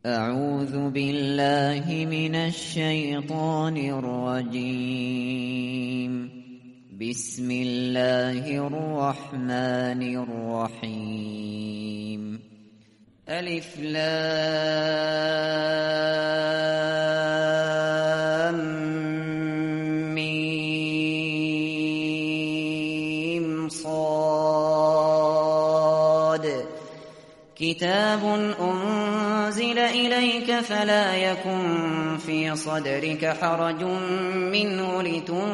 أعوذ بالله من الشيطان الرجيم. بسم الله الرحمن الرحيم. ألف لام ميم صاد. كتاب أنزل إليك فلا يكن في صدرك حرج منه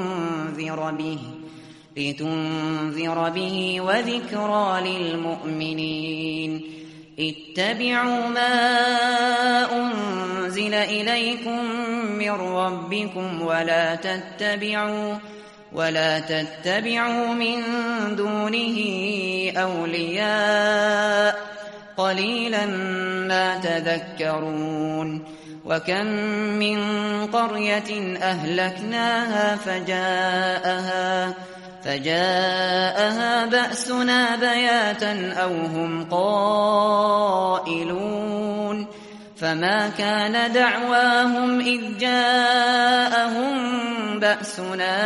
لتنذر به وذكرى للمؤمنين. اتبعوا ما أنزل إليكم من ربكم ولا تتبعوا من دونه أولياء قليلا ما تذكرون. وكم من قرية أهلكناها فجاءها بأسنا بياتا أو هم قائلون. فما كان دعواهم إذ جاءهم بأسنا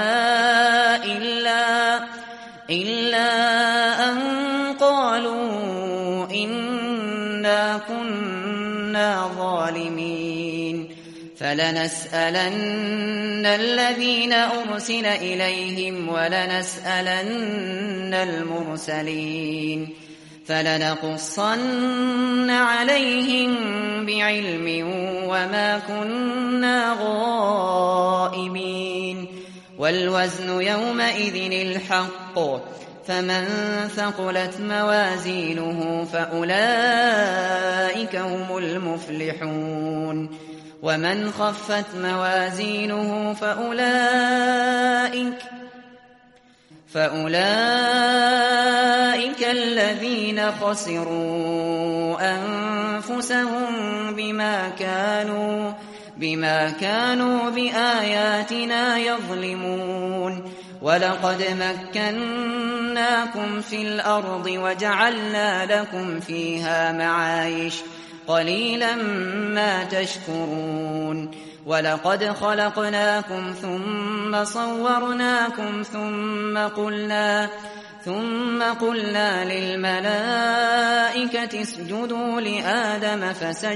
إلا أن قالوا إنا كنا ظالمين. فلنسألن الذين أرسل إليهم ولنسألن المرسلين. فلنقصن عليهم بعلم وما كنا غائبين. والوزن يومئذ الحق. فمن ثقلت موازينه فأولئك هم المفلحون. ومن خفت موازينه فأولئك الذين خسروا أنفسهم بما كانوا بآياتنا يظلمون. ولقد مكناكم في الأرض وجعلنا لكم فيها معايش قليلا ما تشكرون. ولقد خلقناكم ثم صورناكم ثم قلنا للملائكة اسجدوا لآدم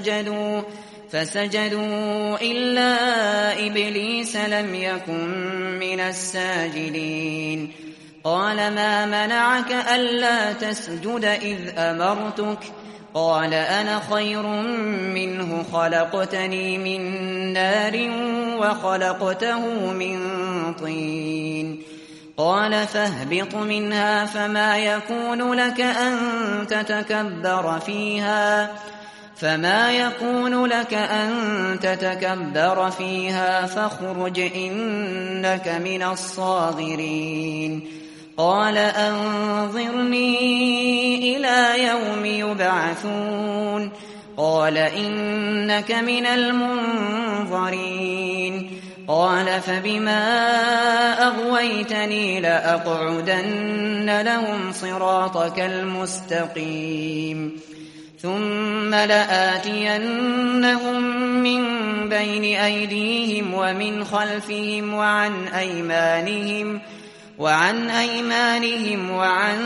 فسجدوا إلا إبليس لم يكن من الساجدين. قال ما منعك ألا تسجد إذ أمرتك؟ قال أنا خير منه خلقتني من نار وخلقته من طين. قال فاهبط منها فما يكون لك أن تتكبر فيها فاخرج إنك من الصاغرين. قال أنظرني إلى يوم يبعثون. قال إنك من المنظرين. قال فبما أغويتني لأقعدن لهم صراطك المستقيم. ثم لآتينهم من بين أيديهم ومن خلفهم وعن أيمانهم وعن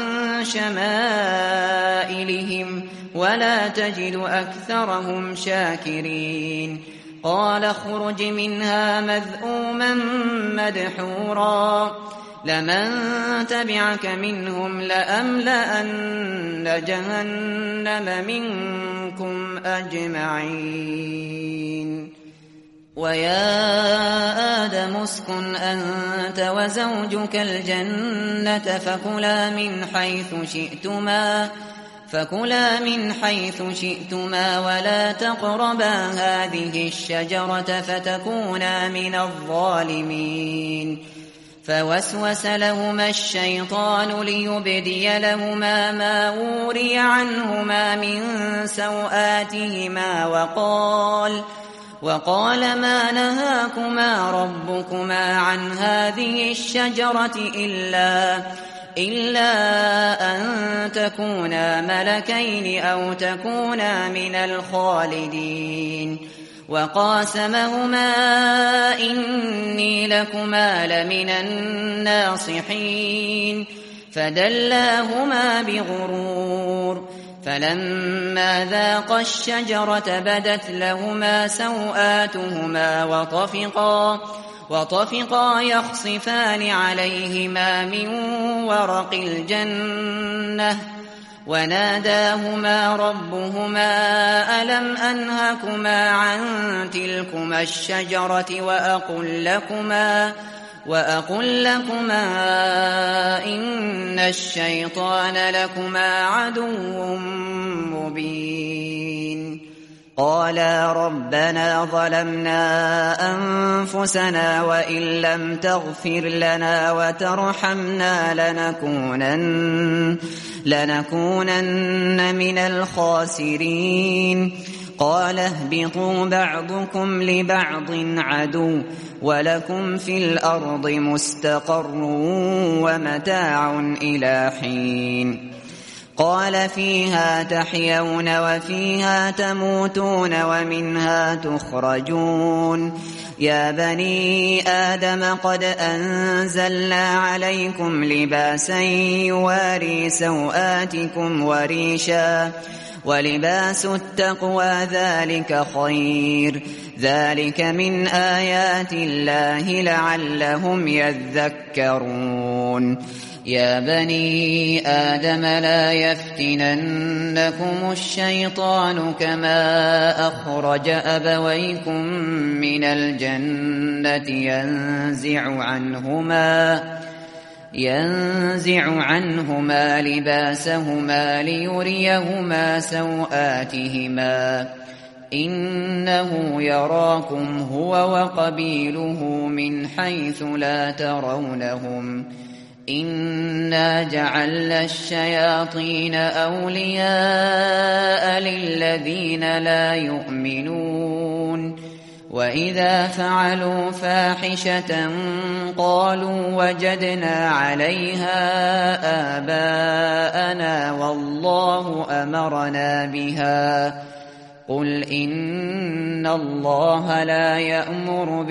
شمائلهم ولا تجد أكثرهم شاكرين. قال اخرج منها مذءوما مدحورا لمن تبعك منهم لأملأن جهنم منكم أجمعين. ويا آدم اسكن أنت وزوجك الجنة فكلا من حيث شئتما ولا تقربا هذه الشجرة فتكونا من الظالمين. فوسوس لهما الشيطان ليبدي لهما ما وري عنهما من سوآتهما وقال ما نهاكما ربكما عن هذه الشجرة إلا أن تكونا ملكين أو تكونا من الخالدين وقاسمهما إني لكما لمن الناصحين فدلاهما بغرور فلما ذاقا الشجرة بدت لهما سوآتهما وطفقا يخصفان عليهما من ورق الجنة وناداهما ربهما ألم أنهكما عن تلكما الشجرة وأقل لكما إن الشيطان لكما عدو مبين قالا ربنا ظلمنا أنفسنا وإن لم تغفر لنا وترحمنا لنكونن من الخاسرين قال اهبطوا بعضكم لبعض عدو ولكم في الأرض مستقر ومتاع إلى حين قال فيها تحيون وفيها تموتون ومنها تخرجون يا بني آدم قد أنزلنا عليكم لباسا يواري سوآتكم وريشا ولباس التقوى ذلك خير ذلك من آيات الله لعلهم يذكرون يا بني آدم لا يفتننكم الشيطان كما أخرج أبويكم من الجنة ينزع عنهما لباسهما ليريهما سوآتهما إنه يراكم هو وقبيله من حيث لا ترونهم إنا جعلنا الشياطين أولياء للذين لا يؤمنون وإذا فعلوا فاحشة قالوا وجدنا عليها آباءنا والله أمرنا بها قل إن الله لا يأمر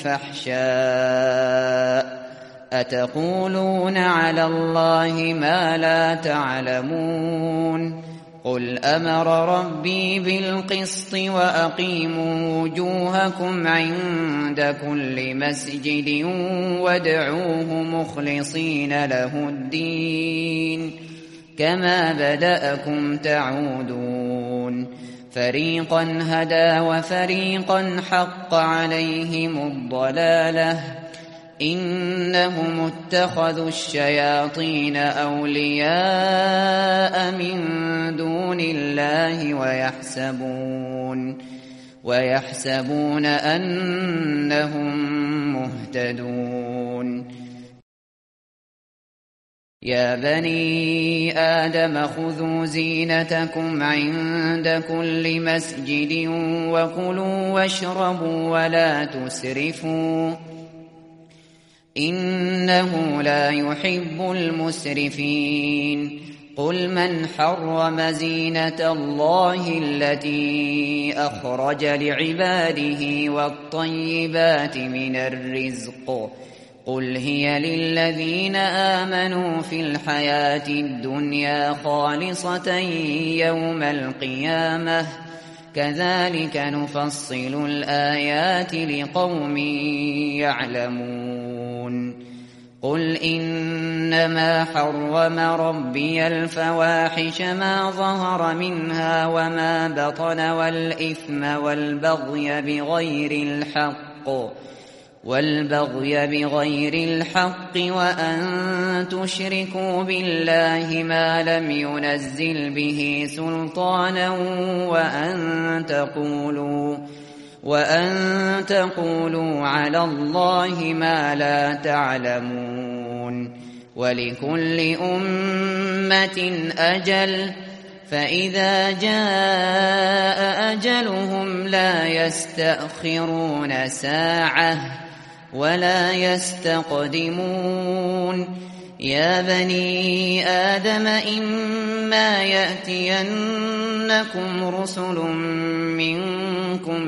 بالفحشاء أتقولون على الله ما لا تعلمون قل أمر ربي بالقسط وأقيموا وجوهكم عند كل مسجد وادعوه مخلصين له الدين كما بدأكم تعودون فريقا هدى وفريقا حق عليهم الضلالة إنهم اتخذوا الشياطين أولياء من دون الله ويحسبون أنهم مهتدون يا بني آدم خذوا زينتكم عند كل مسجد وكلوا واشربوا ولا تسرفوا إنه لا يحب المسرفين قل من حرم زينة الله التي أخرج لعباده والطيبات من الرزق قل هي للذين آمنوا في الحياة الدنيا خالصة يوم القيامة كذلك نفصل الآيات لقوم يعلمون قل إنما حرم ربي الفواحش ما ظهر منها وما بطن والإثم والبغي بغير الحق وأن تشركوا بالله ما لم ينزل به سلطانا وأن تقولوا على الله ما لا تعلمون ولكل أمة أجل فإذا جاء أجلهم لا يستأخرون ساعة ولا يستقدمون يا بني آدم إما يأتينكم رسل منكم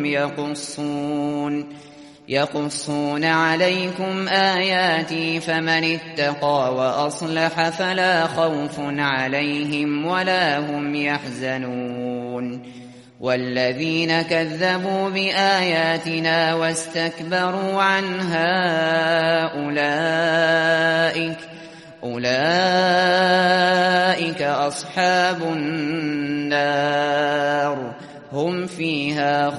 يقصون عليكم آياتي فمن اتقى وأصلح فلا خوف عليهم ولا هم يحزنون والذين كذبوا بآياتنا واستكبروا عنها أولئك أصحاب النار هم فيها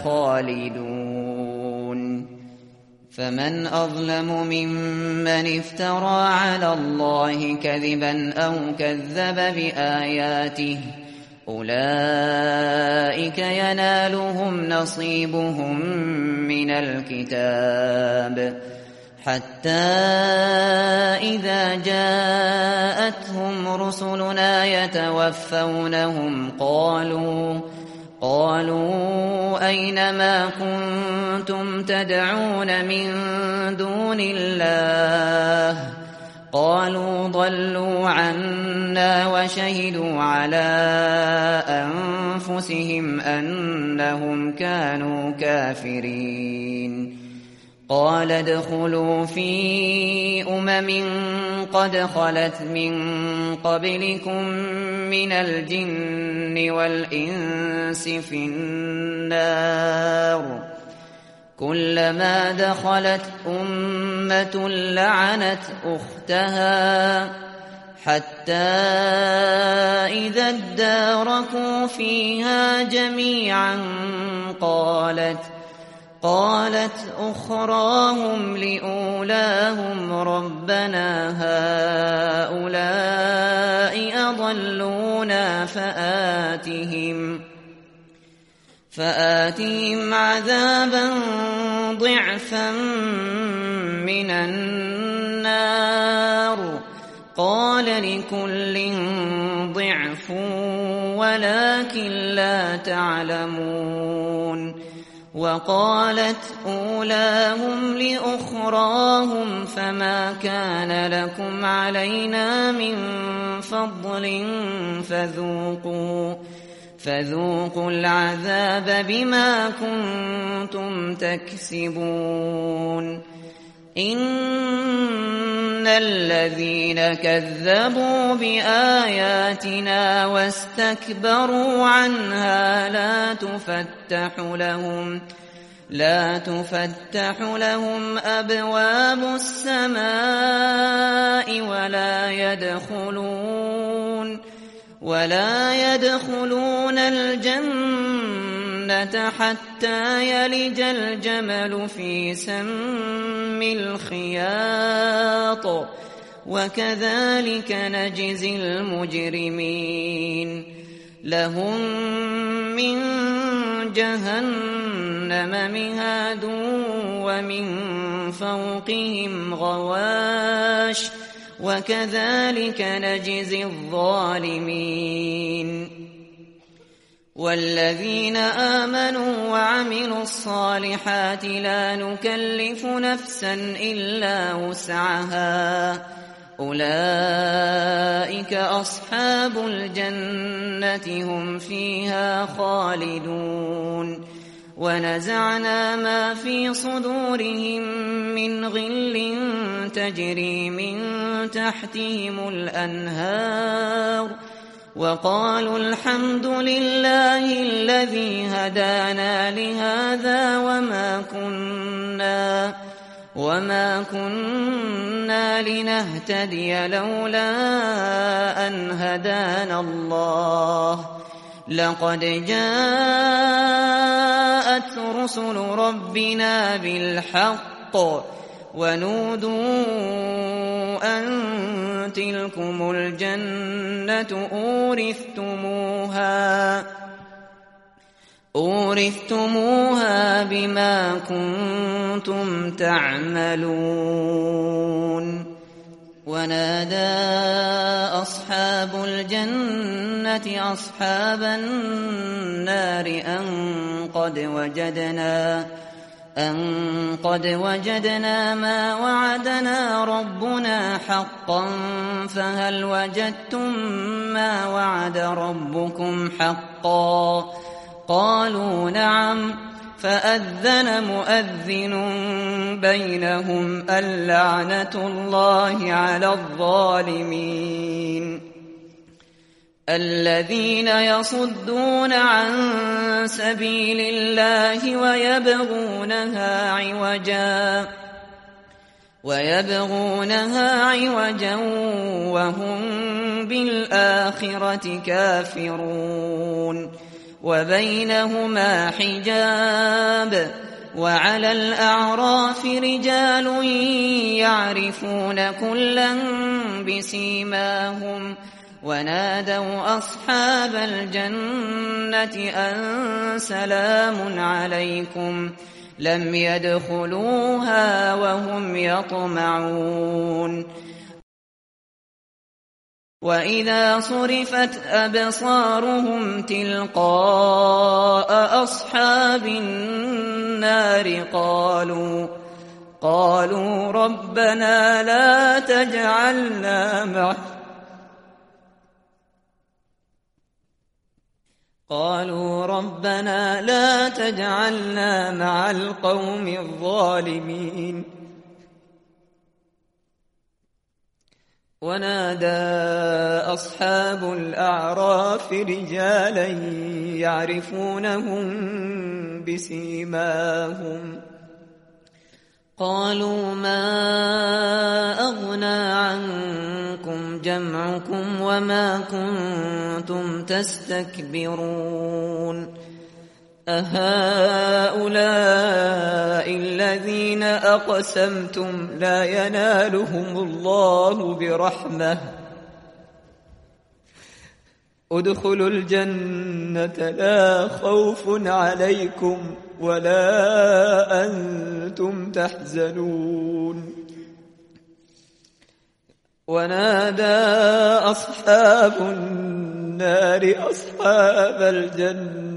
خالدون فمن أظلم ممن افترى على الله كذبا أو كذب بآياته أولئك ينالهم نصيبهم من الكتاب حتى إذا جاءتهم رسلنا يتوفونهم قالوا أين ما كنتم تدعون من دون الله قالوا ضلوا عنا وشهدوا على أنفسهم أنهم كانوا كافرين قال ادخلوا في قد خلت من قبلكم من الجن والإنس في النار كلما دخلت أمة لعنت أختها حتى إذا اداركوا فيها جميعا قالت أخراهم لأولاهم ربنا هؤلاء أضلونا فآتهم عذابا ضعفا من النار قال لكل ضعف ولكن لا تعلمون وقالت أولاهم لأخراهم فما كان لكم علينا من فضل فذوقوا العذاب بما كنتم تكسبون إن الذين كذبوا بآياتنا واستكبروا عنها لا تفتح لهم أبواب السماء ولا يدخلون الجنة حتى يلج الجمل في سم الخياط وكذلك نجزي المجرمين لهم من جهنم مهاد ومن فوقهم غواش وكذلك نجزي الظالمين والذين آمنوا وعملوا الصالحات لا نكلف نفسا إلا وسعها أولئك أصحاب الجنة هم فيها خالدون ونزعنا ما في صدورهم من غل تجري من تحتهم الأنهار وقالوا الحمد لله الذي هدانا لهذا وما كنا لنهتدي لولا أن هدانا الله لقد جاءت رسل ربنا بالحق ونودوا أن تلكم الجنة أورثتموها بما كنتم تعملون ونادى أصحاب الجنة أصحاب النار أن قد وجدنا ما وعدنا ربنا حقا فهل وجدتم ما وعد ربكم حقا قالوا نعم فأذن مؤذن بينهم اللعنة الله على الظالمين الذين يصدون عن سبيل الله ويبغونها عوجا وهم بالآخرة كافرون وبينهما حجاب وعلى الأعراف رجال يعرفون كلا بسيماهم ونادوا أصحاب الجنة أن سلام عليكم لم يدخلوها وهم يطمعون وإذا صرفت أبصارهم تلقاء أصحاب النار قالوا ربنا لا تجعلنا مع القوم الظالمين ونادى أصحاب الأعراف رجالا يعرفونهم بسيماهم قالوا ما أغنى عنكم جمعكم وما كنتم تستكبرون أهؤلاء الذين أقسمتم لا ينالهم الله برحمة ادخلوا الجنة لا خوف عليكم ولا أنتم تحزنون ونادى أصحاب النار أصحاب الجنة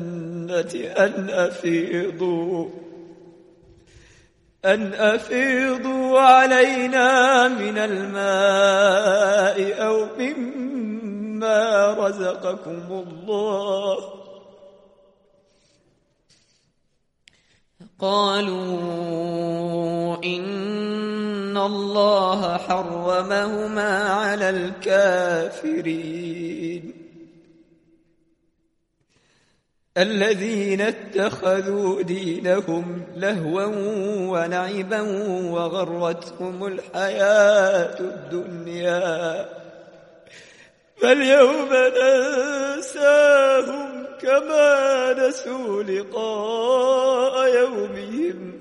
أن أفيضوا علينا من الماء أو مما رزقكم الله قالوا إن الله حرمهما على الكافرين الذين اتخذوا دينهم لهوا ولعبا وغرتهم الحياة الدنيا فاليوم ننساهم كما نسوا لقاء يومهم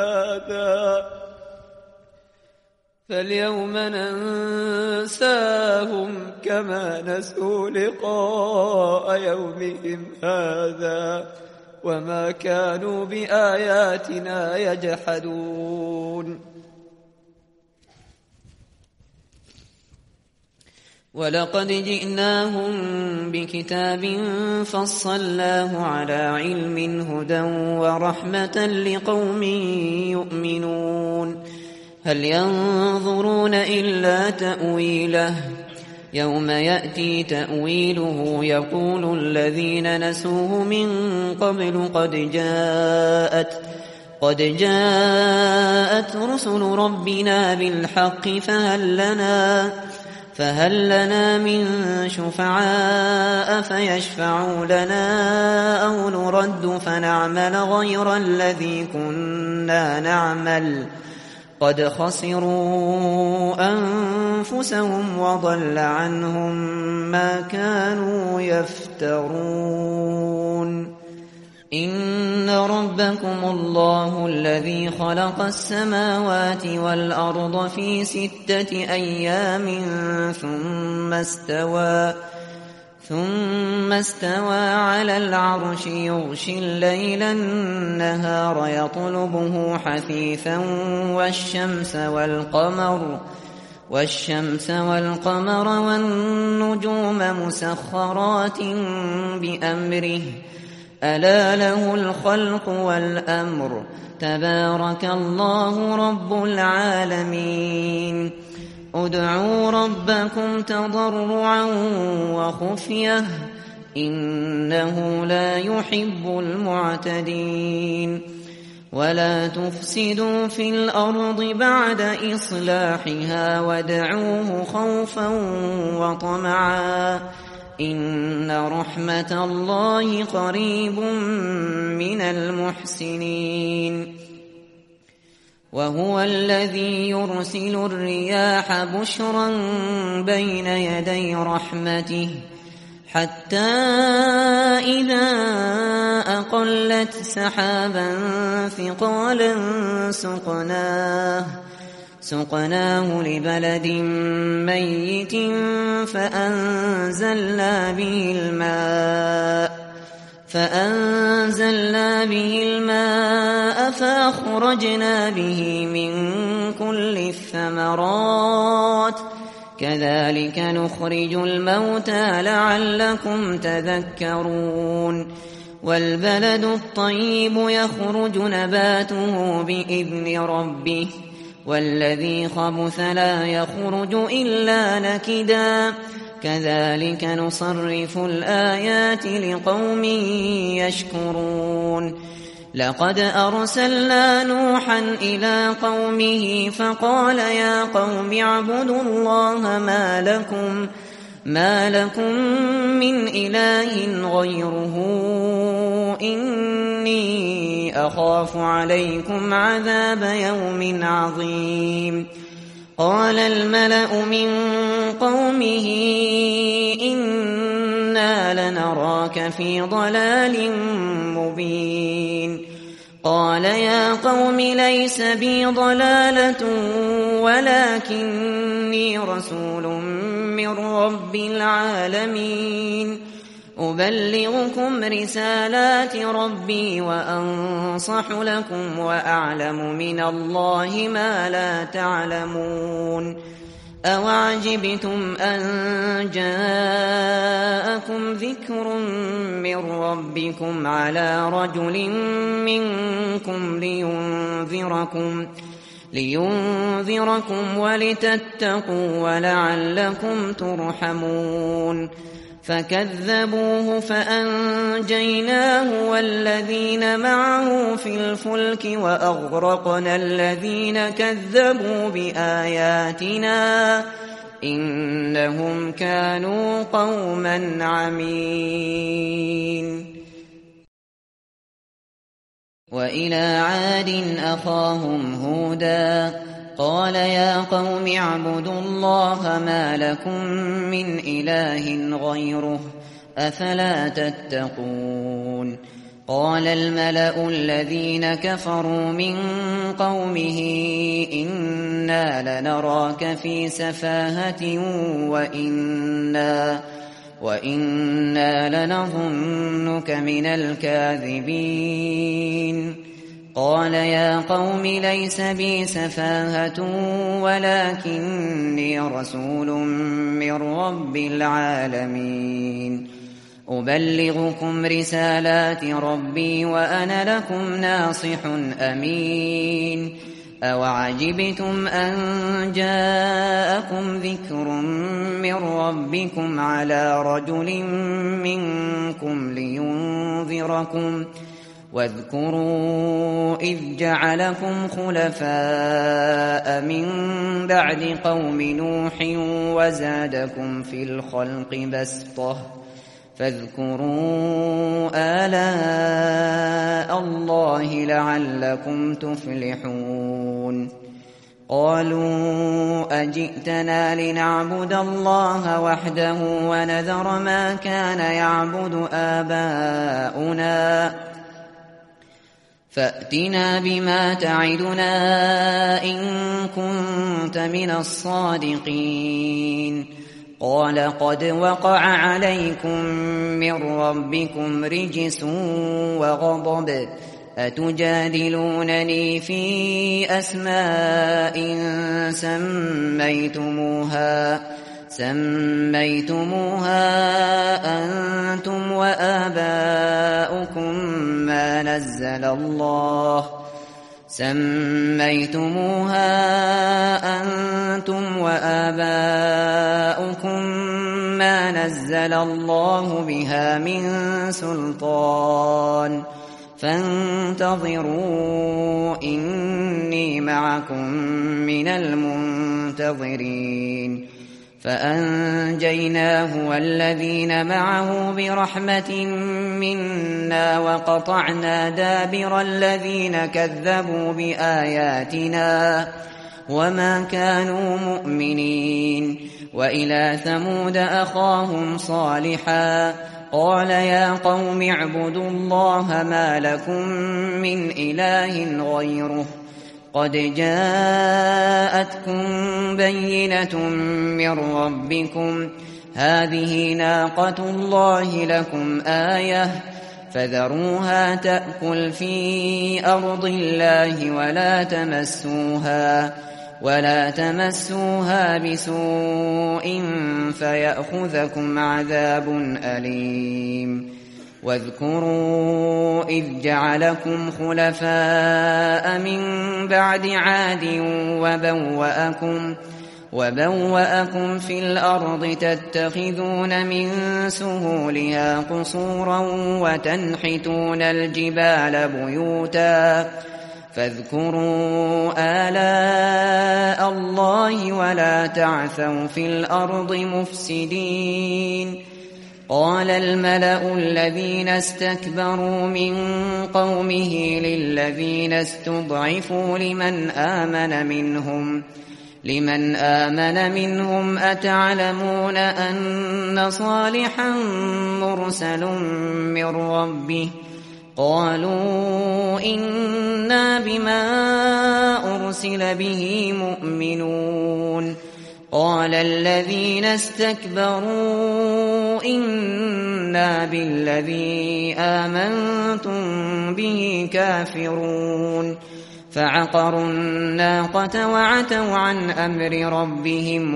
هذا وما كانوا بآياتنا يجحدون ولقد جئناهم بكتاب فصلناه على علم هدى ورحمة لقوم يؤمنون هل ينظرون إلا تأويله يوم يأتي تأويله يقول الذين نسوه من قبل قد جاءت رسل ربنا بالحق فهل لنا من شفعاء فيشفعوا لنا أو نرد فنعمل غير الذي كنا نعمل قد خسروا أنفسهم وضل عنهم ما كانوا يفترون إن ربكم الله الذي خلق السماوات والأرض في 6 أيام ثم استوى على العرش يغشي الليل النهار يطلبه حثيثا والشمس والقمر والنجوم مسخرات بأمره ألا له الخلق والأمر تبارك الله رب العالمين ادعوا ربكم تضرعا وخفية إنه لا يحب المعتدين ولا تفسدوا في الأرض بعد إصلاحها وادعوه خوفا وطمعا إن رحمة الله قريب من المحسنين وهو الذي يرسل الرياح بشرا بين يدي رحمته حتى إذا أقلت سحابا ثقالا سقناه لبلد ميت فأنزلنا به الماء فأخرجنا به من كل الثمرات كذلك نخرج الموتى لعلكم تذكرون والبلد الطيب يخرج نباته بإذن ربه والذي خبث لا يخرج إلا نكدا كذلك نصرف الآيات لقوم يشكرون لقد أرسلنا نوحا إلى قومه فقال يا قوم اعبدوا الله ما لكم من إله غيره إني أخاف عليكم عذاب يوم عظيم قال الملأ من قومه إنا لنراك في ضلال مبين قال يا قوم ليس بي ضلالة ولكني رسول من رب العالمين أبلغكم رسالات ربي وأنصح لكم وأعلم من الله ما لا تعلمون أوعجبتم أن جاءكم ذكر من ربكم على رجل منكم لينذركم ولتتقوا ولعلكم ترحمون فكذبوه فأنجيناه والذين معه في الفلك وأغرقنا الذين كذبوا بآياتنا إنهم كانوا قوما عمين وإلى عاد أخاهم هودا قال يا قوم اعبدوا الله ما لكم من إله غيره أفلا تتقون قال الملأ الذين كفروا من قومه إنا لنراك في سفاهة وإنا لنظنك من الكاذبين قال يا قوم ليس بي سفاهة ولكني رسول من رب العالمين أبلغكم رسالات ربي وأنا لكم ناصح أمين أوعجبتم أن جاءكم ذكر من ربكم على رجل منكم لينذركم واذكروا إذ جعلكم خلفاء من بعد قوم نوح وزادكم في الخلق بسطة فاذكروا آلاء الله لعلكم تفلحون قالوا أجئتنا لنعبد الله وحده ونذر ما كان يعبد آباؤنا فأتنا بما تعدنا إن كنت من الصادقين قال قد وقع عليكم من ربكم رجس وغضب أتجادلونني سميتموها أنتم وآباؤكم ما نزل الله بها من سلطان فانتظروا إني معكم من المنتظرين فأنجيناه والذين معه برحمة منا وقطعنا دابر الذين كذبوا بآياتنا وما كانوا مؤمنين. وإلى ثمود أخاهم صالحا قال يا قوم اعبدوا الله ما لكم من إله غيره قد جاءتكم بينة من ربكم هذه ناقة الله لكم آية فذروها تأكل في أرض الله ولا تمسوها بسوء فيأخذكم عذاب أليم. واذكروا إذ جعلكم خلفاء من بعد عاد وبوأكم في الأرض تتخذون من سهولها قصورا وتنحتون الجبال بيوتا فاذكروا آلاء الله ولا تعثوا في الأرض مفسدين. قال الملأ الذين استكبروا من قومه للذين استضعفوا لمن آمن منهم أتعلمون أن صالحا مرسل من ربه قالوا إنا بما أرسل به مؤمنون. قال الذين استكبروا إنا بالذي آمنتم به كافرون. فعقروا الناقة وعتوا عن أمر ربهم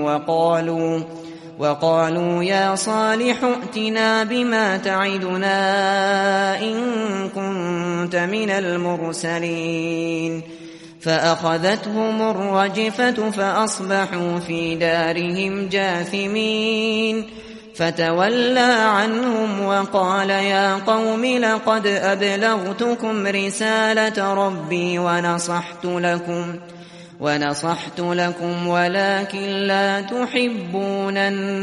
وقالوا يا صالح ائتنا بما تعدنا إن كنت من المرسلين. فأخذتهم الرجفة فأصبحوا في دارهم جاثمين. فتولى عنهم وقال يا قوم لقد أبلغتكم رسالة ربي ونصحت لكم ولكن لا تحبون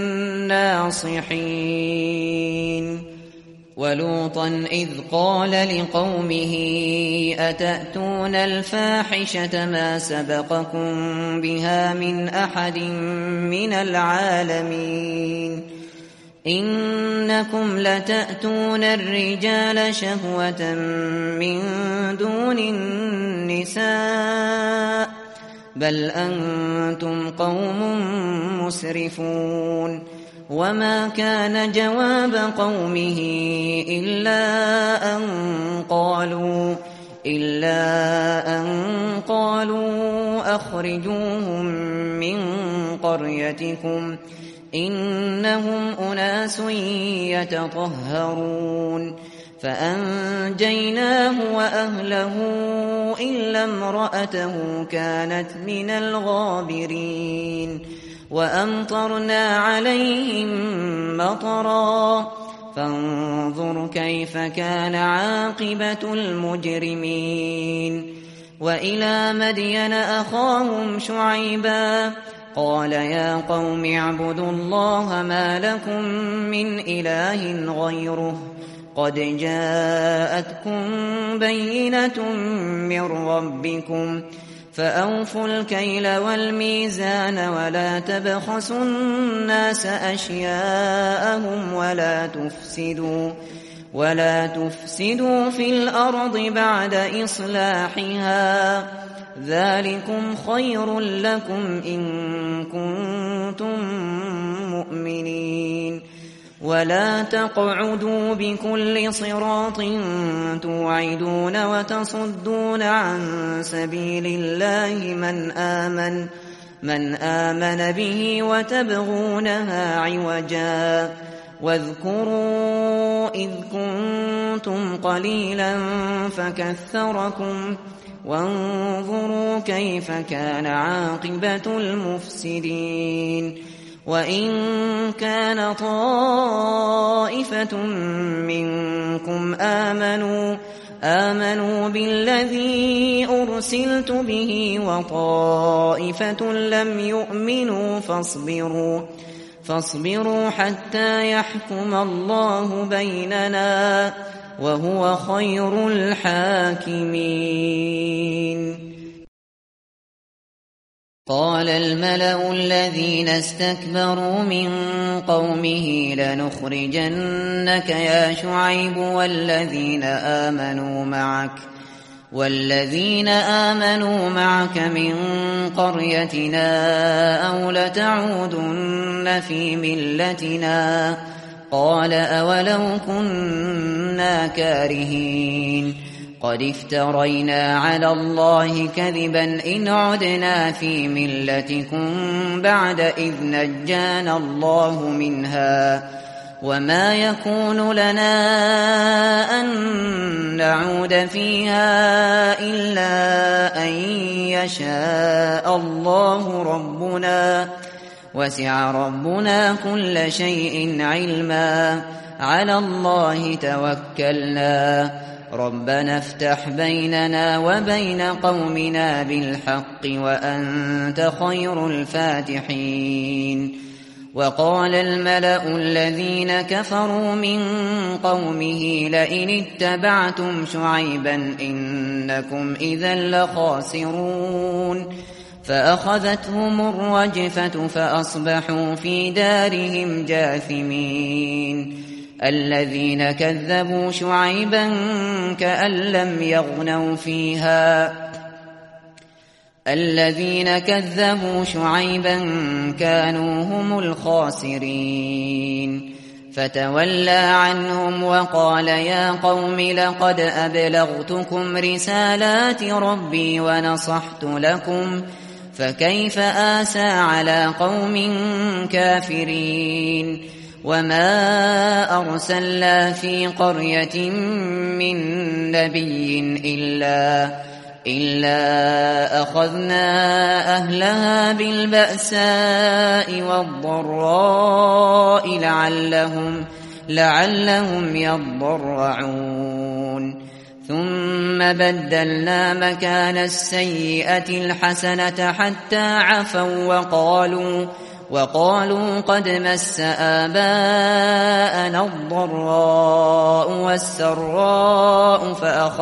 الناصحين. ولوطا إذ قال لقومه أتأتون الفاحشة ما سبقكم بها من أحد من العالمين إنكم لتأتون الرجال شهوة من دون النساء بل أنتم قوم مسرفون. وما كان جواب قومه إلا أن قالوا أخرجوهم من قريتكم إنهم أناس يتطهرون. فأنجيناه وأهله إلا امرأته كانت من الغابرين. وأمطرنا عليهم مطرا فانظر كيف كان عاقبة المجرمين. وإلى مدين أخاهم شعيبا قال يا قوم اعبدوا الله ما لكم من إله غيره قد جاءتكم بينة من ربكم فأوفوا الكيل والميزان ولا تبخسوا الناس أشياءهم ولا تفسدوا في الأرض بعد إصلاحها ذلكم خير لكم إن كنتم مؤمنين. ولا تقعدوا بكل صراط توعدون وتصدون عن سبيل الله من آمن به وتبغونها عوجا واذكروا إذ كنتم قليلا فكثركم وانظروا كيف كان عاقبة المفسدين وإن كان طائفة منكم آمنوا بالذي أرسلت به وطائفة لم يؤمنوا فاصبروا حتى يحكم الله بيننا وهو خير الحاكمين. قال الملأ الذين استكبروا من قومه لنخرجنك يا شعيب والذين آمنوا معك من قريتنا أو لتعودن في ملتنا قال أولو كنا كارهين قد افترينا على الله كذبا إن عدنا في ملتكم بعد إذ نجانا الله منها وما يكون لنا أن نعود فيها إلا أن يشاء الله ربنا وسع ربنا كل شيء علما على الله توكلنا ربنا افتح بيننا وبين قومنا بالحق وأنت خير الفاتحين. وقال الملأ الذين كفروا من قومه لئن اتبعتم شعيبا إنكم إذا لخاسرون فأخذتهم الرجفة فأصبحوا في دارهم جاثمين. الذين كذبوا شعيبا كأن لم يغنوا فيها الذين كذبوا شعيبا كانوا هم الخاسرين. فتولى عنهم وقال يا قوم لقد أبلغتكم رسالات ربي ونصحت لكم فكيف آسى على قوم كافرين. وما أرسلنا في قرية من نبي إلا أخذنا أهلها بالبأساء والضراء لعلهم يضرعون ثم بدلنا مكان السيئة الحسنة حتى عفوا وقالوا قد مس آباءنا الضراء والسراء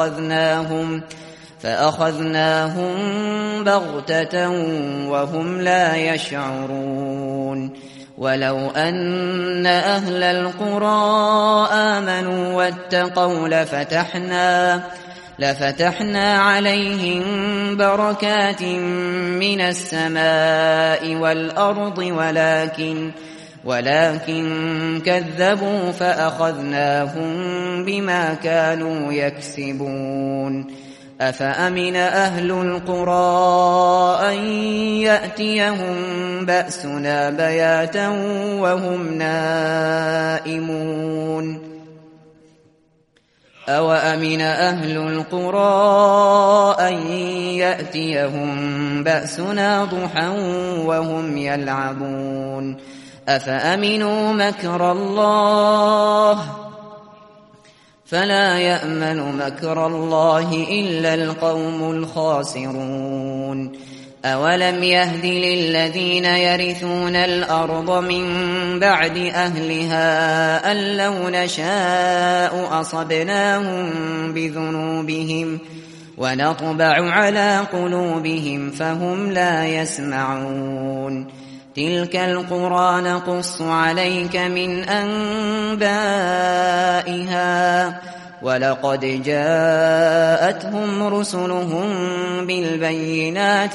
فأخذناهم بغتة وهم لا يشعرون. ولو أن أهل القرى آمنوا واتقوا لفتحنا عليهم بركات من السماء والأرض ولكن كذبوا فأخذناهم بما كانوا يكسبون. أفأمن أهل القرى أن يأتيهم بأسنا بياتا وهم نائمون أوأمن أهل القرى أن يأتيهم بأسنا ضحى وهم يلعبون أفأمنوا مكر الله فلا يأمن مكر الله إلا القوم الخاسرون. أولم يهد للذين يرثون الأرض من بعد أهلها أن لو نشاء أصبناهم بذنوبهم ونطبع على قلوبهم فهم لا يسمعون. تلك القرى نقص عليك من أنبائها ولقد جاءتهم رسلهم بالبينات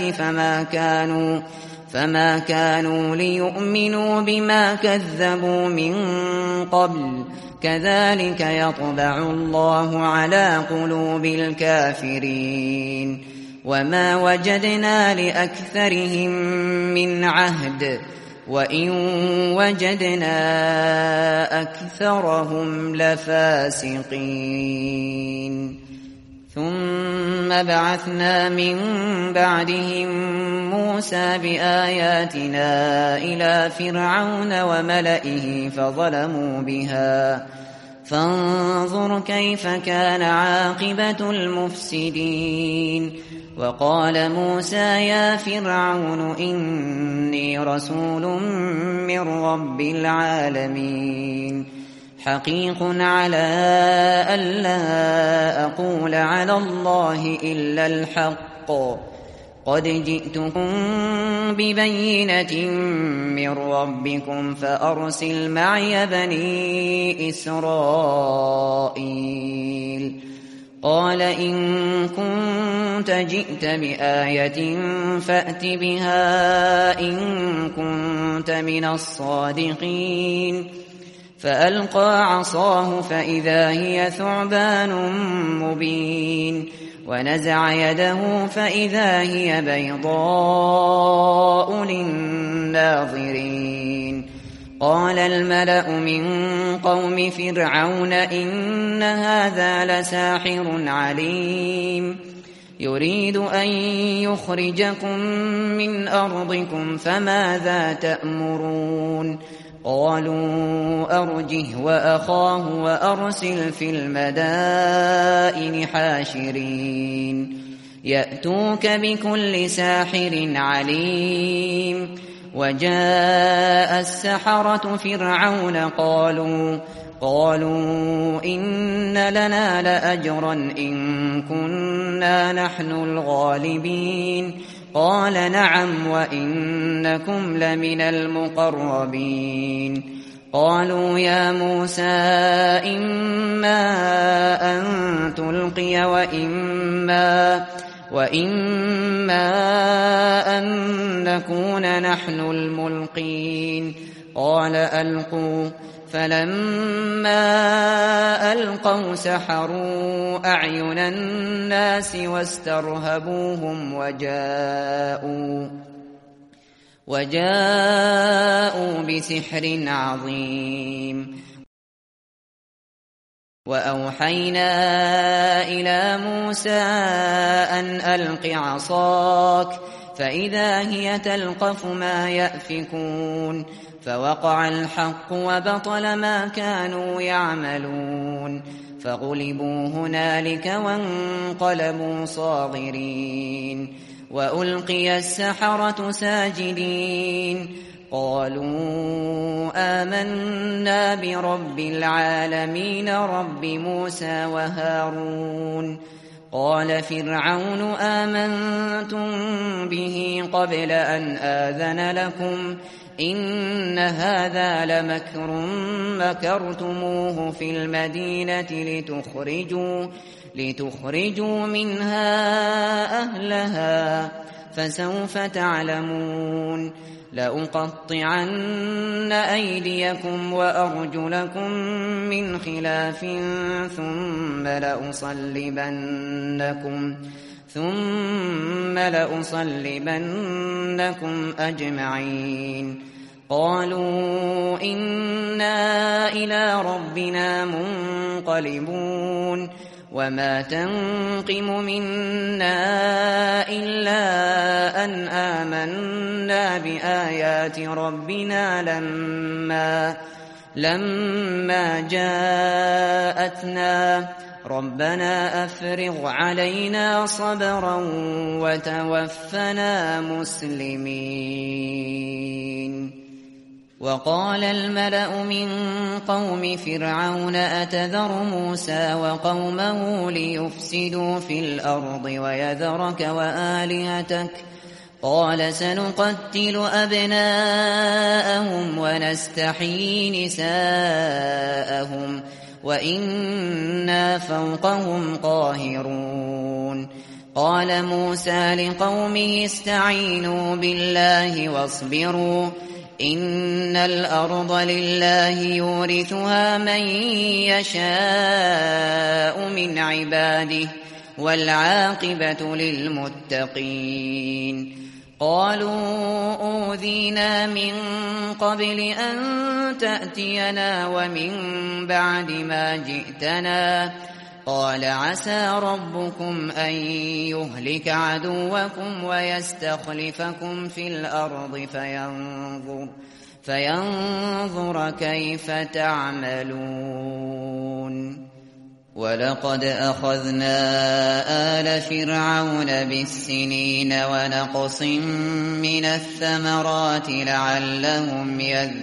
فما كانوا ليؤمنوا بما كذبوا من قبل كذلك يطبع الله على قلوب الكافرين. وما وجدنا لأكثرهم من عهد وإن وجدنا أكثرهم لفاسقين ثم بعثنا من بعدهم موسى بآياتنا إلى فرعون وملئه فظلموا بها فانظر كيف كان عاقبة المفسدين وقال موسى يا فرعون إني رسول من رب العالمين حقيق على ألا أقول على الله إلا الحق قد جئتكم ببينة من ربكم فأرسل معي بني إسرائيل قال إن كنت جئت بآية فأت بها إن كنت من الصادقين فألقى عصاه فإذا هي ثعبان مبين ونزع يده فإذا هي بيضاء للناظرين قال الملأ من قوم فرعون إن هذا لساحر عليم يريد أن يخرجكم من أرضكم فماذا تأمرون قالوا أرجه وأخاه وأرسل في المدائن حاشرين يأتوك بكل ساحر عليم وجاء السحرة فرعون قالوا إن لنا لأجرا إن كنا نحن الغالبين قال نعم وإنكم لمن المقربين قالوا يا موسى إما أن تلقي وإما أن نكون نحن الملقين قال ألقوا فلما ألقوا سحروا أعين الناس واسترهبوهم وجاءوا بسحر عظيم وأوحينا إلى موسى أن ألق عصاك فإذا هي تلقف ما يأفكون فوقع الحق وبطل ما كانوا يعملون فغلبوا هنالك وانقلبوا صاغرين وألقي السحرة ساجدين قالوا آمنا برب العالمين رب موسى وهارون قال فرعون آمنتم به قبل أن آذن لكم إن هذا لمكر مكرتموه في المدينة لتخرجوا منها أهلها فسوف تعلمون لأقطعن أيديكم وأرجلكم من خلاف ثم لأصلبنكم أجمعين قالوا إنا إلى ربنا منقلبون وما تنقم منا إلا أن آمنا بآيات ربنا لما جاءتنا ربنا أفرغ علينا صبرا وتوفنا مسلمين وقال الملأ من قوم فرعون أتذر موسى وقومه ليفسدوا في الأرض ويذرك وآلهتك قال سنقتل أبناءهم ونستحيي نساءهم وإنا فوقهم قاهرون قال موسى لقومه استعينوا بالله واصبروا إن الأرض لله يورثها من يشاء من عباده والعاقبة للمتقين. قالوا أوذينا من قبل أن تأتينا ومن بعد ما جئتنا، قال عسى ربكم أن يهلك عدوكم ويستخلفكم في الأرض فينظر كيف تعملون. ولقد أخذنا آل فرعون بالسنين ونقص من الثمرات لعلهم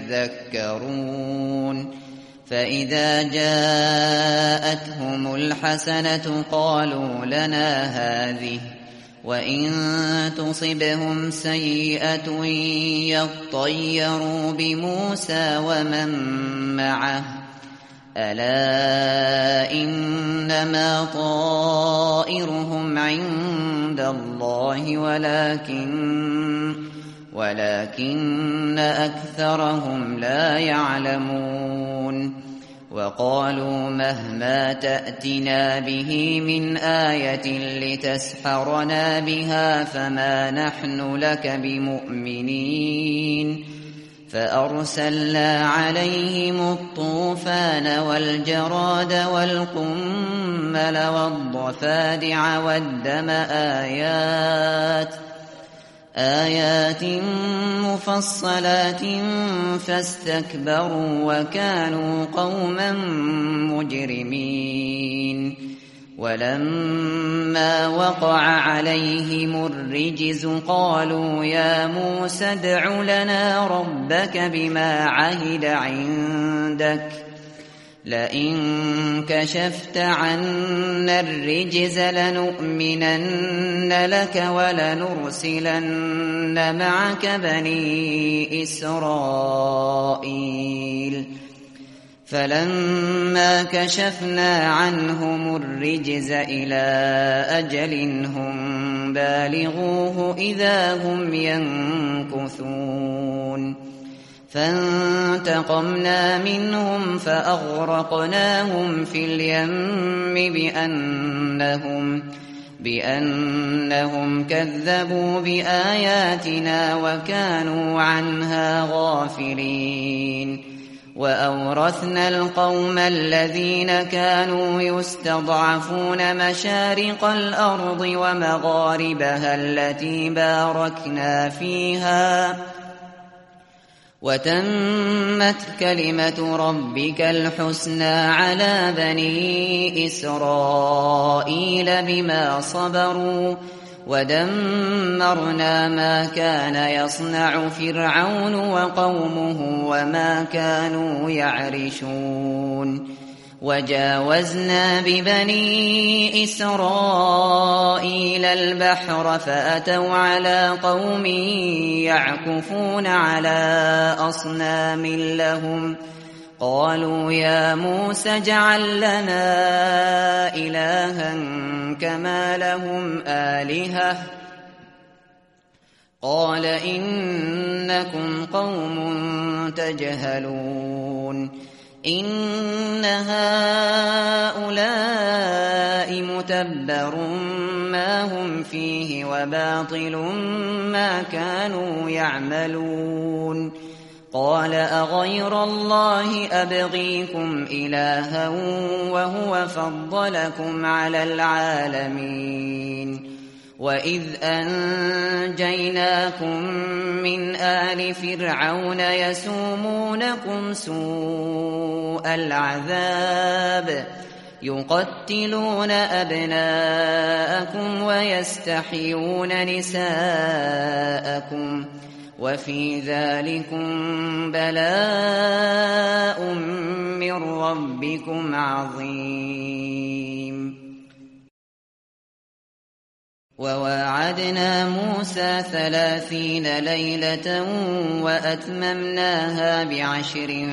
يذكرون. فإذا جاءتهم الحسنة قالوا لنا هذه، وإن تصبهم سيئة يطيروا بموسى ومن معه، ألا إنما طائرهم عند الله ولكن أكثرهم لا يعلمون. وقالوا مهما تأتنا به من آية لتسحرنا بها فما نحن لك بمؤمنين. فأرسلنا عليهم الطوفان والجراد والقمل والضفادع والدم آيات مفصلات فاستكبروا وكانوا قوما مجرمين. ولما وقع عليهم الرجز قالوا يا موسى ادع لنا ربك بما عهد عندك لئن كشفت عنا الرجز لنؤمنن لك ولنرسلن معك بني إسرائيل. فلما كشفنا عنهم الرجز إلى أجل هم بالغوه إذا هم ينكثون. فانتقمنا منهم فأغرقناهم في اليم بأنهم كذبوا بآياتنا وكانوا عنها غافلين. وأورثنا القوم الذين كانوا يستضعفون مشارق الأرض ومغاربها التي باركنا فيها، وتمت كلمة ربك الحسنى على بني إسرائيل بما صبروا، ودمرنا ما كان يصنع فرعون وقومه وما كانوا يعرشون. وجاوزنا ببني إسرائيل البحر فأتوا على قوم يعكفون على أصنام لهم قالوا يا موسى اجعل لنا إلها كما لهم آلهة قال إنكم قوم تجهلون. إن هؤلاء متبر ما هم فيه وباطل ما كانوا يعملون. قال أغير الله أبغيكم إلها وهو فضلكم على العالمين. وإذ أنجيناكم من آل فرعون يسومونكم سوء العذاب يقتلون أبناءكم ويستحيون نساءكم وفي ذلكم بلاء من ربكم عظيم. وواعدنا موسى 30 ليلة وأتممناها ب10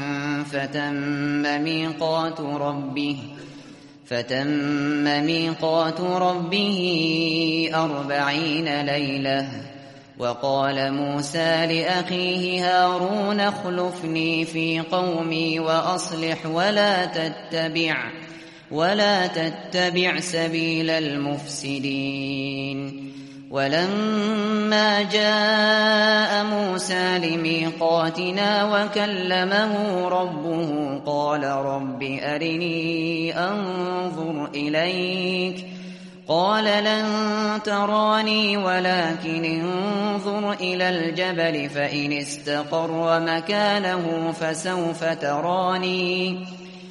فتم ميقات ربه 40 ليلة. وقال موسى لأخيه هارون اخلفني في قومي وأصلح ولا تتبع سبيل المفسدين. ولما جاء موسى لميقاتنا وكلمه ربه قال رب أرني أنظر إليك قال لن تراني ولكن انظر إلى الجبل فإن استقر مكانه فسوف تراني.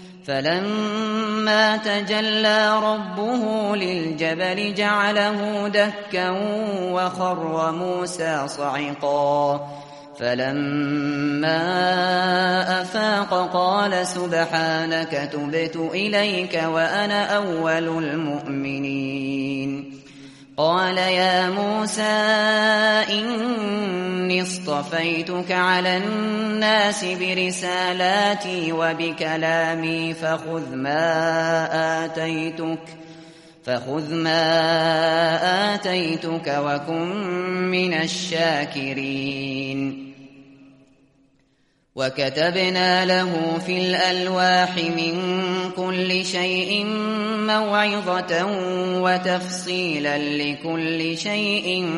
فلما تجلى ربه للجبل جعله دكا وخر موسى صعقا. فلما أفاق قال سبحانك تبت إليك وأنا أول المؤمنين. قال يا موسى إني اصطفيتك على الناس برسالاتي وبكلامي فخذ ما آتيتك وكن من الشاكرين. وكتبنا له في الألواح من كل شيء موعظة وتفصيلا لكل شيء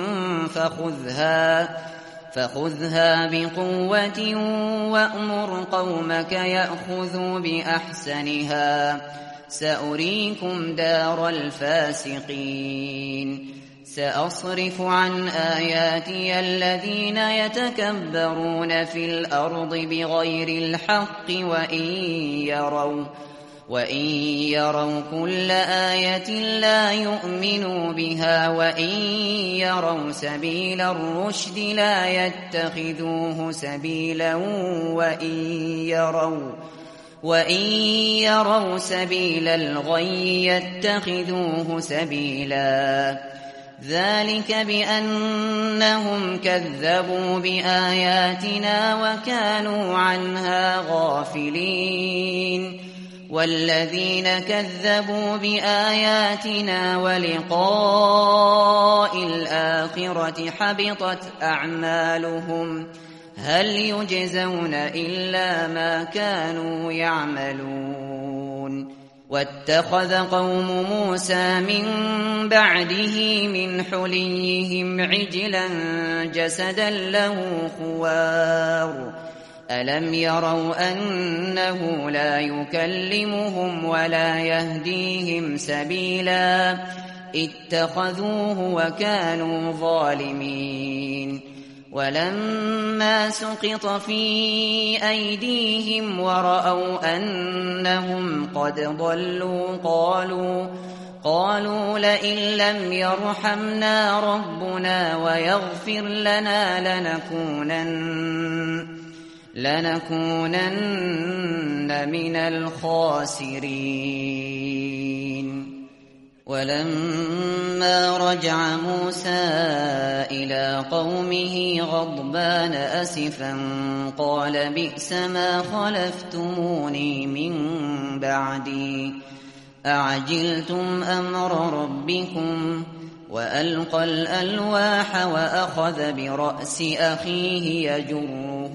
فخذها بقوة وأمر قومك يأخذوا بأحسنها سأريكم دار الفاسقين. سأصرف عن آياتي الذين يتكبرون في الأرض بغير الحق وإن يروا كل آية لا يؤمنوا بها وإن يروا سبيل الرشد لا يتخذوه سبيلا وإن يروا سبيل الغي يتخذوه سبيلا. ذلك بأنهم كذبوا بآياتنا وكانوا عنها غافلين. والذين كذبوا بآياتنا ولقاء الآخرة حبطت أعمالهم هل يجزون إلا ما كانوا يعملون. واتخذ قوم موسى من بعده من حليهم عجلا جسدا له خوار ألم يروا أنه لا يكلمهم ولا يهديهم سبيلا اتخذوه وكانوا ظالمين. ولما سقط في أيديهم ورأوا أنهم قد ضلوا قالوا لئن لم يرحمنا ربنا ويغفر لنا لنكونن من الخاسرين. ولما رجع موسى إلى قومه غضبان أسفا قال بئس ما خلفتموني من بعدي أعجلتم أمر ربكم. وألقى الألواح وأخذ برأس أخيه يجره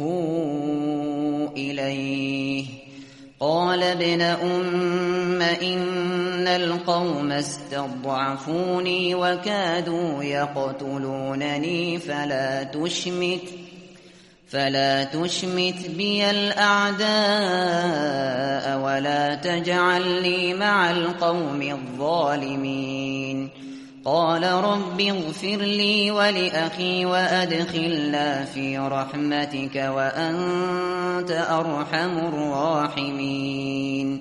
إليه قال ابن أم إن القوم استضعفوني وكادوا يقتلونني فلا تشمت بي الأعداء ولا تجعلني مع القوم الظالمين. قال رب اغفر لي ولأخي وأدخلنا في رحمتك وأنت أرحم الراحمين.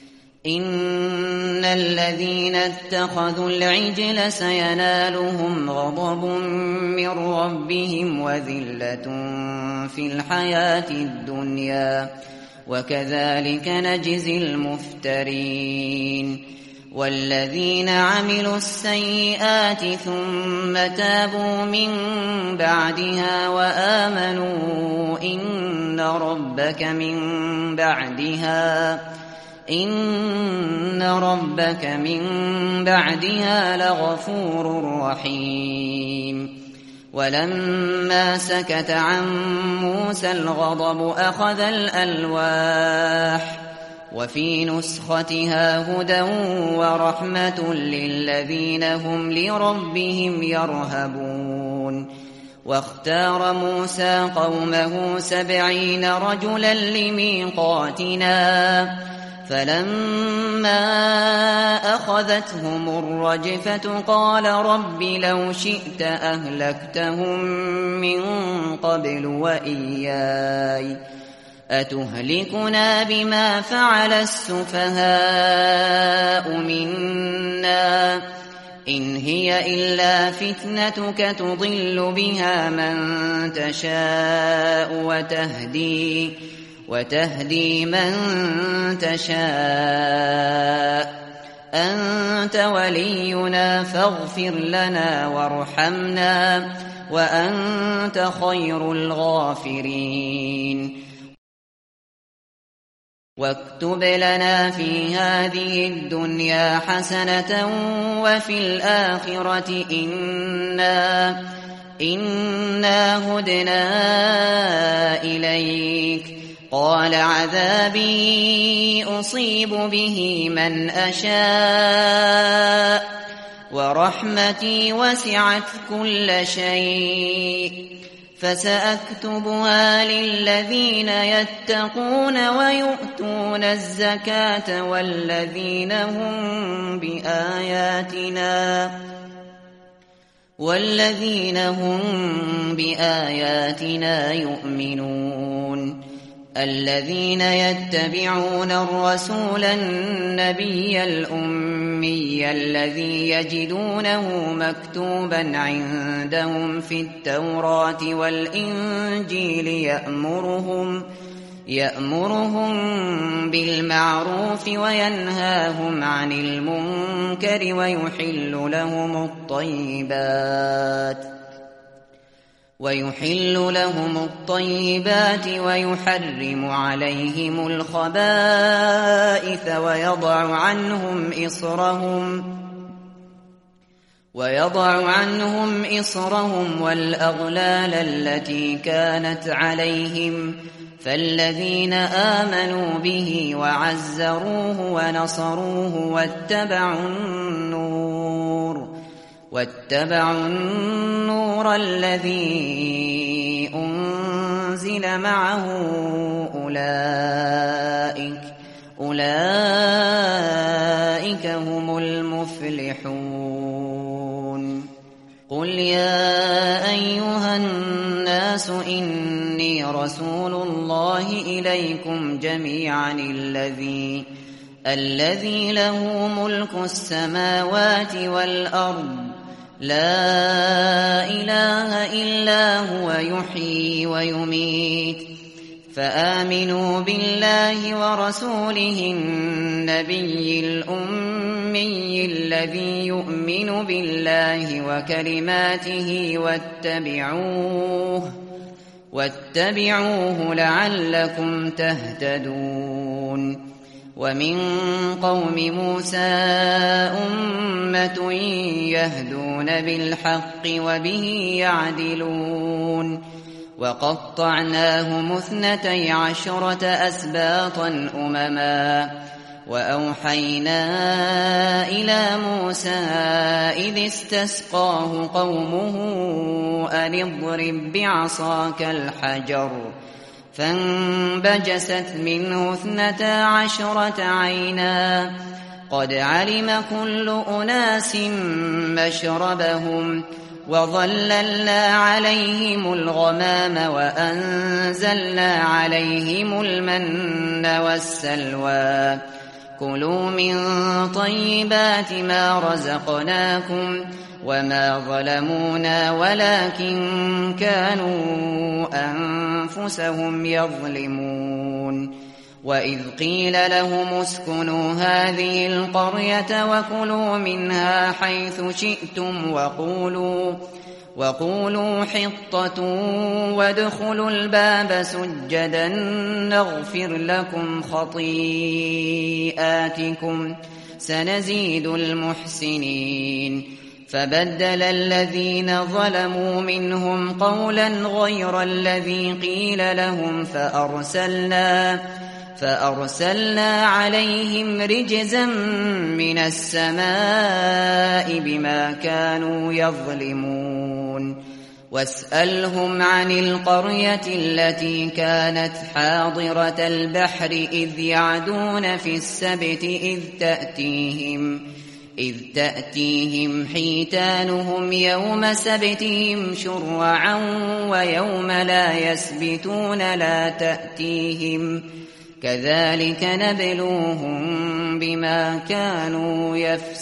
إن الذين اتخذوا العجل سينالهم غضب من ربهم وذلة في الحياة الدنيا وكذلك نجزي المفترين. والذين عملوا السيئات ثم تابوا من بعدها وآمنوا إن ربك من بعدها لغفور رحيم. ولما سكت عن موسى الغضب أخذ الألواح وفي نسختها هدى ورحمة للذين هم لربهم يرهبون. واختار موسى قومه 70 رجلا لميقاتنا، فلما أخذتهم الرجفة قال رب لو شئت أهلكتهم من قبل وإياي أتهلكنا بما فعل السفهاء منا إن هي إلا فتنتك تضل بها من تشاء وتهدي من تشاء أنت ولينا فاغفر لنا وارحمنا وأنت خير الغافرين. واكتب لنا في هذه الدنيا حسنة وفي الآخرة إنا هدنا إليك. قال عذابي أصيب به من أشاء ورحمتي وسعت كل شيء فسأكتبها للذين يتقون ويؤتون الزكاة والذين هم بآياتنا يؤمنون. الذين يتبعون الرسول النبي الأمي الذي يجدونه مكتوبا عندهم في التوراة والإنجيل يأمرهم بالمعروف وينهاهم عن المنكر ويحل لهم الطيبات ويحرم عليهم الخبائث ويضع عنهم إصرهم والأغلال التي كانت عليهم. فالذين آمنوا به وعزروه ونصروه واتبعوا النور الذي أنزل معه أولئك هم المفلحون. قل يا أيها الناس إني رسول الله إليكم جميعا الذي له ملك السماوات والأرض لا إله إلا هو يحيي ويميت. فآمنوا بالله ورسوله النبي الأمي الذي يؤمن بالله وكلماته واتبعوه لعلكم تهتدون. ومن قوم موسى أمة يهدون بالحق وبه يعدلون. وقطعناهم 12 أسباطا أمما. وأوحينا إلى موسى إذ استسقاه قومه أن اضرب بعصاك الحجر فانبجست منه 12 عينا قد علم كل أناس مشربهم وظللنا عليهم الغمام وأنزلنا عليهم المن والسلوى كلوا من طيبات ما رزقناكم وما ظلمونا ولكن كانوا أنفسهم يظلمون. وإذ قيل لهم اسكنوا هذه القرية وكلوا منها حيث شئتم وقولوا حطة وادخلوا الباب سجدا نغفر لكم خطيئاتكم سنزيد المحسنين. فبدل الذين ظلموا منهم قولا غير الذي قيل لهم فأرسلنا عليهم رجزا من السماء بما كانوا يظلمون واسألهم عن القرية التي كانت حاضرة البحر إذ يعدون في السبت إذ تأتيهم حيتانهم يوم سبتهم شرعا ويوم لا يسبتون لا تأتيهم كذلك نبلوهم بما كانوا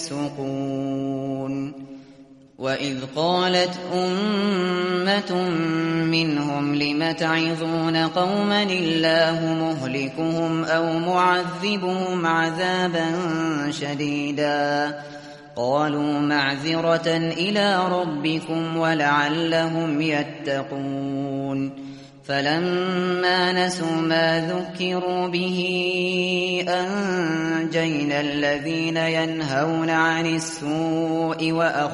يفسقون وإذ قالت أمة منهم لم تعظون قوما الله مهلكهم أو معذبهم عذابا شديدا قالوا معذرة إلى ربكم ولعلهم يتقون فلما نسوا ما ذكروا به أنجينا الذين ينهون عن السوء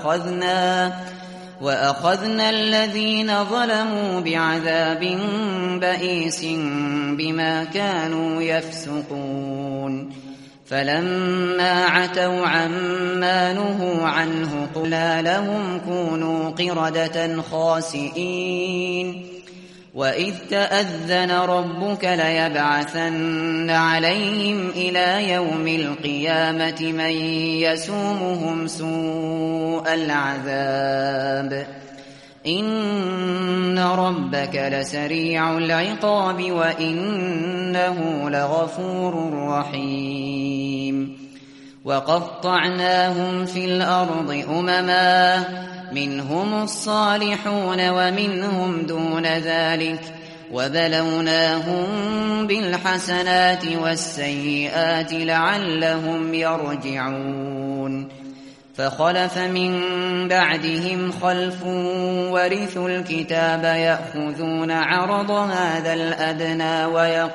وأخذنا الذين ظلموا بعذاب بئيس بما كانوا يفسقون فلما عتوا عما نهوا عنه قلنا لهم كونوا قردة خاسئين وإذ تأذن ربك ليبعثن عليهم إلى يوم القيامة من يسومهم سوء العذاب إن ربك لسريع العقاب وإنه لغفور رحيم وقطعناهم في الأرض أمما منهم الصالحون ومنهم دون ذلك وبلوناهم بالحسنات والسيئات لعلهم يرجعون فخلف من بعدهم خلف ورثوا الكتاب يأخذون عرض هذا الأدنى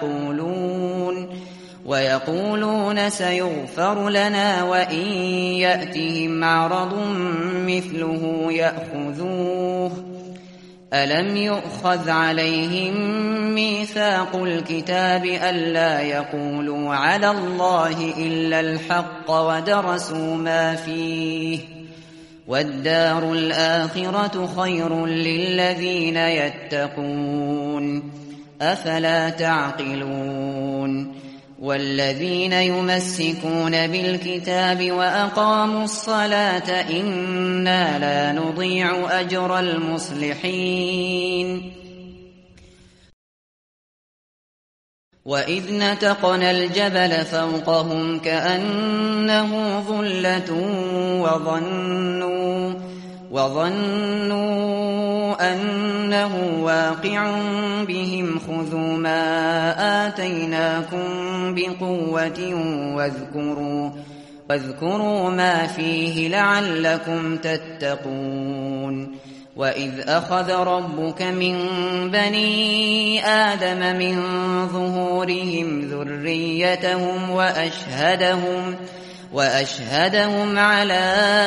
ويقولون سيغفر لنا وإن يأتهم عرض مثله يأخذوه ألم يؤخذ عليهم ميثاق الكتاب ألا يقولوا على الله إلا الحق ودرسوا ما فيه والدار الآخرة خير للذين يتقون أفلا تعقلون والذين يمسكون بالكتاب وأقاموا الصلاة إنا لا نضيع أجر المصلحين وإذ نتقنا الجبل فوقهم كأنه ظلة وظنوا أنه واقع بهم خذوا ما آتيناكم بقوة واذكروا ما فيه لعلكم تتقون وإذ أخذ ربك من بني آدم من ظهورهم ذريتهم وأشهدهم على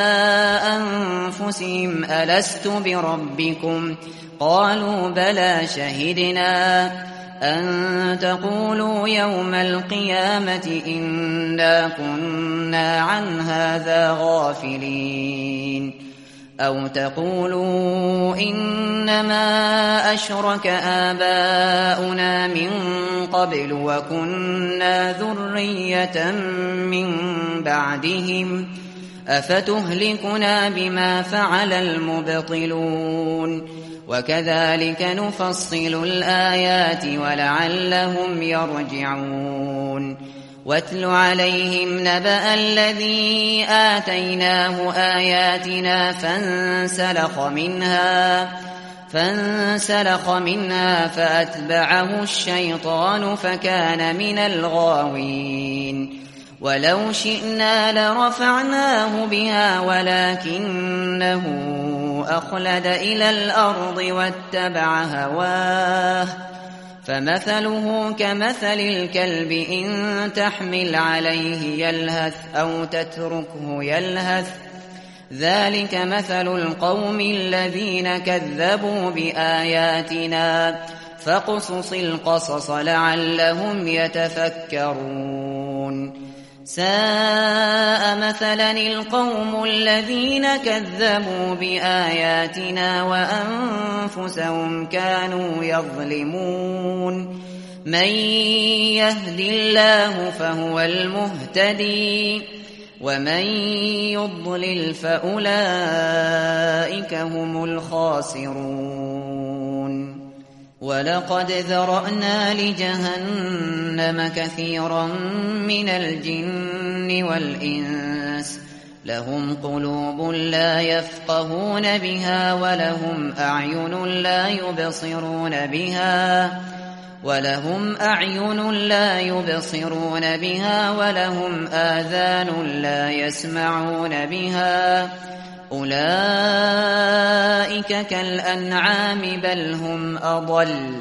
أنفسهم ألست بربكم قالوا بلى شهدنا أن تقولوا يوم القيامة إنا كنا عن هذا غافلين أو تقولوا إنما أشرك آباؤنا من قبل وكنا ذرية من بعدهم أفتهلكنا بما فعل المبطلون وكذلك نفصل الآيات ولعلهم يرجعون واتل عليهم نبأ الذي آتيناه آياتنا فانسلخ منها فأتبعه الشيطان فكان من الغاوين ولو شئنا لرفعناه بها ولكنه أخلد إلى الأرض واتبع هواه فمثله كمثل الكلب إن تحمل عليه يلهث أو تتركه يلهث ذلك مثل القوم الذين كذبوا بآياتنا فاقصص القصص لعلهم يتفكرون ساء مثلا القوم الذين كذبوا بآياتنا وأنفسهم كانوا يظلمون من يهد الله فهو المهتدي ومن يضلل فأولئك هم الخاسرون ولقد ذرأنا لجهنم كثيرا من الجن والإنس لهم قلوب لا يفقهون بها ولهم أعين لا يبصرون بها ولهم آذان لا يسمعون بها أولئك كالأنعام بل هم أضل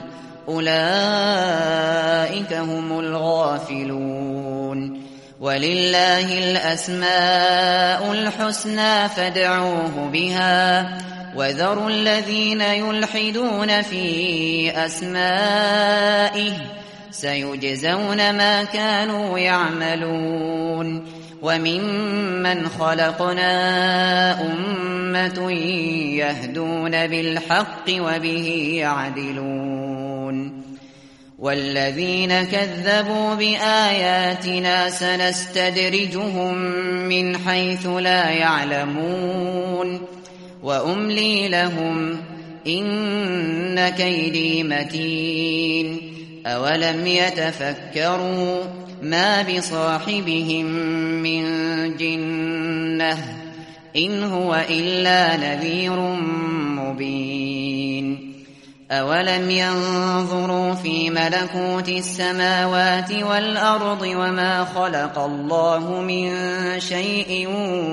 أولئك هم الغافلون ولله الأسماء الحسنى فادعوه بها وذروا الذين يلحدون في أسمائه سيجزون ما كانوا يعملون وممن خلقنا أمة يهدون بالحق وبه يعدلون والذين كذبوا بآياتنا سنستدرجهم من حيث لا يعلمون وأملي لهم إن كيدي متين أولم يتفكروا ما بصاحبهم من جنة إن هو إلا نذير مبين أولم ينظروا في ملكوت السماوات والأرض وما خلق الله من شيء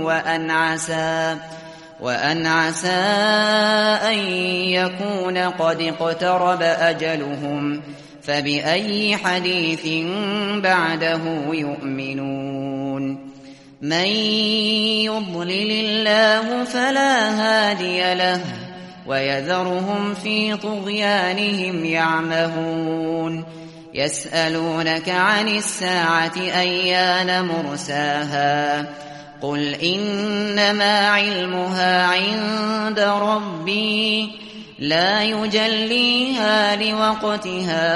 وأن عسى أن يكون قد اقترب أجلهم فبأي حديث بعده يؤمنون من يضلل الله فلا هادي له ويذرهم في طغيانهم يعمهون يسألونك عن الساعة أيان مرساها قل إنما علمها عند ربي لا يجليها لوقتها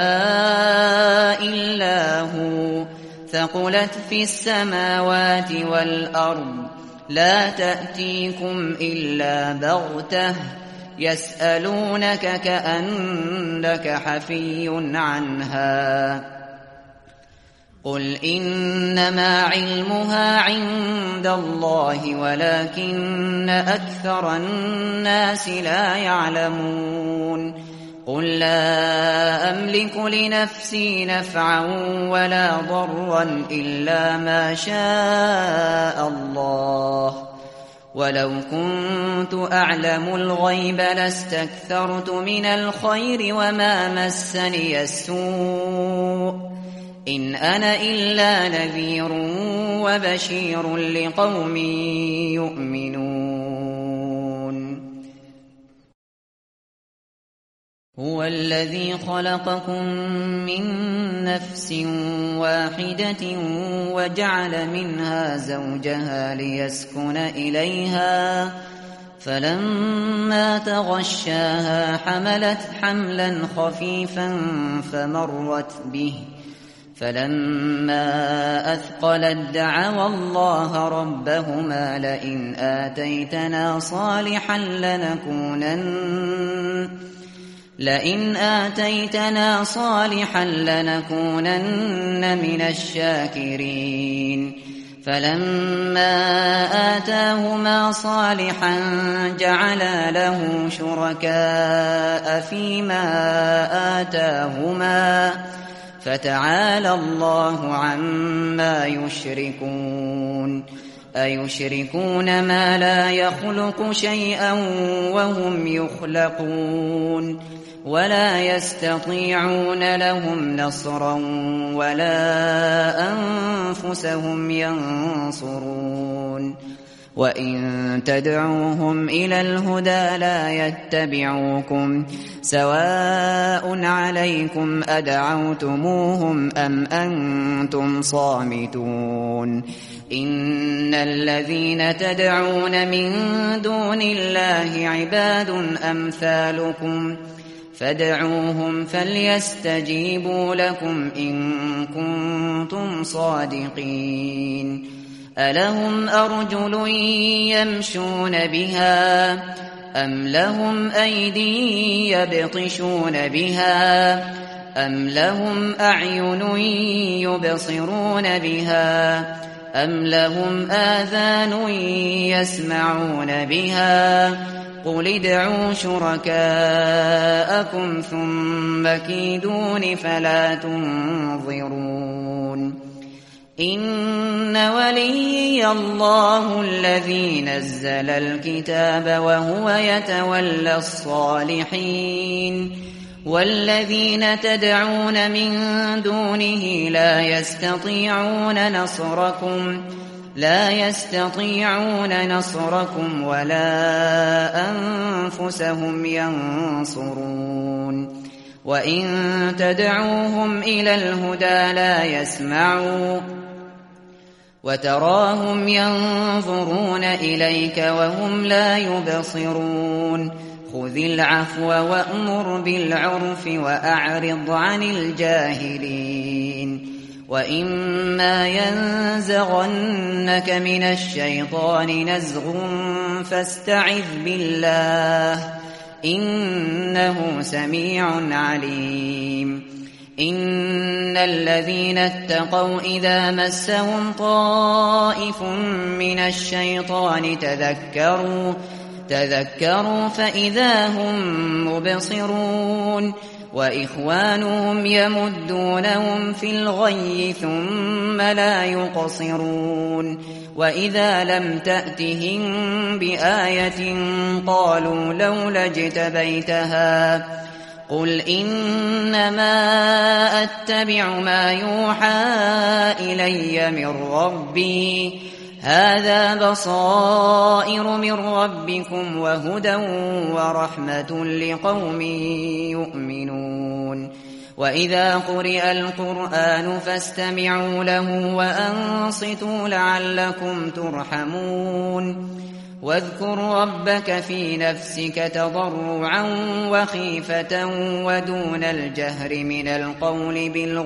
إلا هو ثقلت في السماوات والأرض لا تأتيكم إلا بغتة يسألونك كأنك حفي عنها قل إنما علمها عند الله ولكن أكثر الناس لا يعلمون قل لا أملك لنفسي نفعا ولا ضرا إلا ما شاء الله ولو كنت أعلم الغيب لاستكثرت من الخير وما مسني السوء إن أنا إلا نذير وبشير لقوم يؤمنون هو الذي خلقكم من نفس واحدة وجعل منها زوجها ليسكن إليها فلما تغشاها حملت حملا خفيفا فمرت به فلما أثقلت دعوا الله ربهما لئن آتيتنا صالحا لنكونن من الشاكرين فلما آتاهما صالحا جعلا له شركاء فيما آتاهما فتعالى الله عما يشركون أيشركون ما لا يخلق شيئا وهم يخلقون ولا يستطيعون لهم نصرا ولا أنفسهم ينصرون وإن تدعوهم إلى الهدى لا يتبعوكم سواء عليكم أدعوتموهم أم أنتم صامتون إن الذين تدعون من دون الله عباد أمثالكم فادعوهم فليستجيبوا لكم إن كنتم صادقين ألهم أرجل يمشون بها أم لهم أيدي يبطشون بها أم لهم أعين يبصرون بها أم لهم آذان يسمعون بها قل ادعوا شركاءكم ثم كيدون فلا تنظرون إن وليي الله الذي نزل الكتاب وهو يتولى الصالحين والذين تدعون من دونه لا يستطيعون نصركم ولا أنفسهم ينصرون وإن تدعوهم إلى الهدى لا يسمعوا وتراهم ينظرون إليك وهم لا يبصرون خذ العفو وأمر بالعرف وأعرض عن الجاهلين وإما ينزغنك من الشيطان نزغ فاستعذ بالله إنه سميع عليم إن الذين اتقوا إذا مسهم طائف من الشيطان تذكروا فإذا هم مبصرون وإخوانهم يمدونهم في الغي ثم لا يقصرون وإذا لم تأتهم بآية قالوا لولا اجتبيتها قل إنما أتبع ما يوحى إلي من ربي هذا بصائر من ربكم وهدى ورحمة لقوم يؤمنون وإذا قرئ القرآن فاستمعوا له وأنصتوا لعلكم ترحمون واذكر ربك في نفسك تضرعا وخيفة ودون الجهر من القول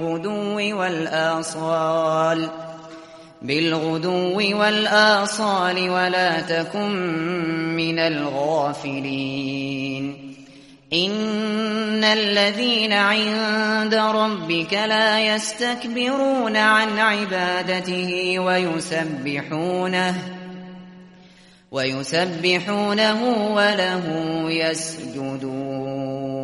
بالغدو والآصال ولا تكن من الغافلين إن الذين عند ربك لا يستكبرون عن عبادته ويسبحونه وله يسجدون